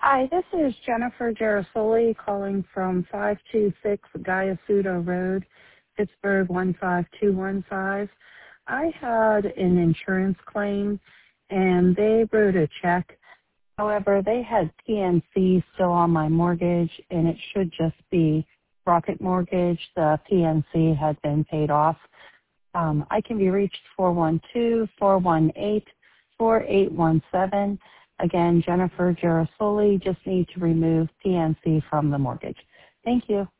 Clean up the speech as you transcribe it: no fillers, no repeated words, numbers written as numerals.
Hi, this is Jennifer Gerasoli calling from 526 Gaiasuto Road, Pittsburgh 15215. I had an insurance claim and they wrote a check. However, they had PNC still on my mortgage and it should just be Rocket Mortgage. The PNC had been paid off. I can be reached 412-418-4817. Again, Jennifer Gerasoli, just need to remove PNC from the mortgage. Thank you.